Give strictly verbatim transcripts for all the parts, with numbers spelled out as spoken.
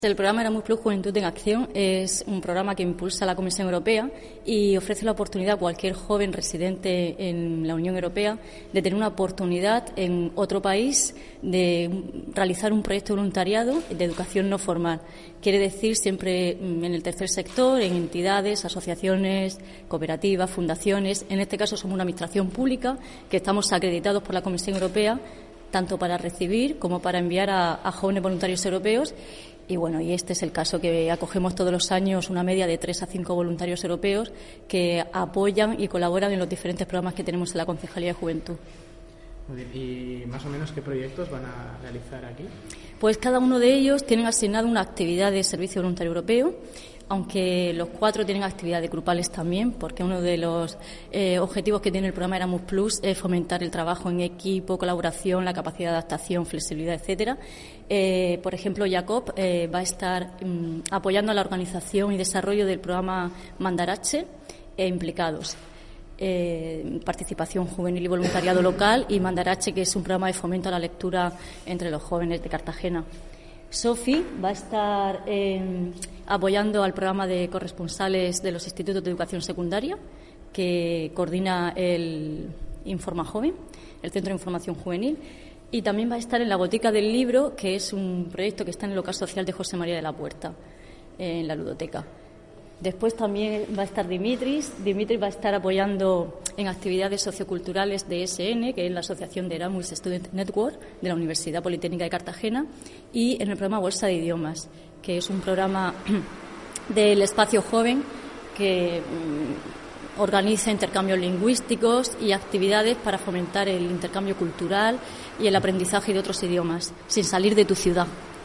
El programa Erasmus Plus Juventud en Acción es un programa que impulsa la Comisión Europea y ofrece la oportunidad a cualquier joven residente en la Unión Europea de tener una oportunidad en otro país de realizar un proyecto de voluntariado de educación no formal. Quiere decir siempre en el tercer sector, en entidades, asociaciones, cooperativas, fundaciones. En este caso somos una administración pública que estamos acreditados por la Comisión Europea tanto para recibir como para enviar a, a jóvenes voluntarios europeos. Y bueno, y este es el caso que acogemos todos los años una media de tres a cinco voluntarios europeos que apoyan y colaboran en los diferentes programas que tenemos en la Concejalía de Juventud. Muy bien. ¿Y más o menos qué proyectos van a realizar aquí? Pues cada uno de ellos tiene asignado una actividad de servicio voluntario europeo, aunque los cuatro tienen actividades grupales también, porque uno de los eh, objetivos que tiene el programa Erasmus Plus es fomentar el trabajo en equipo, colaboración, la capacidad de adaptación, flexibilidad, etcétera. Eh, por ejemplo, Jacob eh, va a estar mm, apoyando a la organización y desarrollo del programa Mandarache e Implicados. Eh, participación juvenil y voluntariado local, y Mandarache, que es un programa de fomento a la lectura entre los jóvenes de Cartagena. Sofi va a estar eh, apoyando al programa de corresponsales de los institutos de educación secundaria que coordina el Informa Joven, el Centro de Información Juvenil, y también va a estar en la Botica del Libro, que es un proyecto que está en el local social de José María de la Puerta, en la ludoteca. Después también va a estar Dimitris. Dimitris va a estar apoyando en actividades socioculturales de E S N, que es la Asociación de Erasmus Student Network de la Universidad Politécnica de Cartagena, y en el programa Bolsa de Idiomas, que es un programa del Espacio Joven que mm, organiza intercambios lingüísticos y actividades para fomentar el intercambio cultural y el aprendizaje de otros idiomas, sin salir de tu ciudad.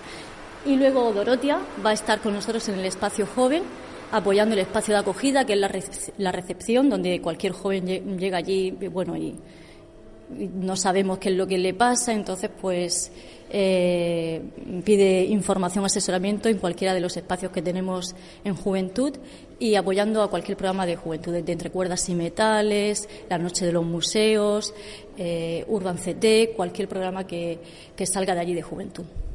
Y luego Dorotia va a estar con nosotros en el Espacio Joven, apoyando el espacio de acogida, que es la, rece- la recepción, donde cualquier joven lle- llega allí, bueno, y, y no sabemos qué es lo que le pasa, entonces pues eh, pide información, asesoramiento en cualquiera de los espacios que tenemos en Juventud, y apoyando a cualquier programa de juventud, de Entre Cuerdas y Metales, la Noche de los Museos, eh, Urban C T, cualquier programa que, que salga de allí de Juventud.